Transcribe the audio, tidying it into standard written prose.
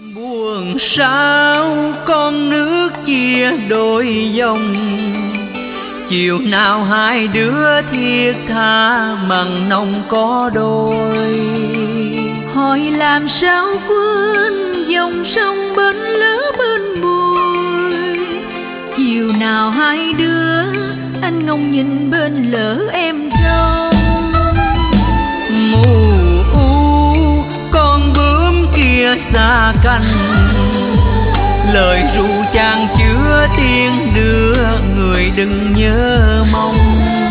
Buồn sao con nước chia đôi dòng, chiều nào hai đứa thiết tha mặn nồng có đôi. Hỏi làm sao quên dòng sông bên lỡ bên bồi, chiều nào hai đứa anh ngóng nhìn bên lỡ em trông. Mù u con bướm kia xa cánh, lời ru chàng chứa tiếng đưa người đừng nhớ mong.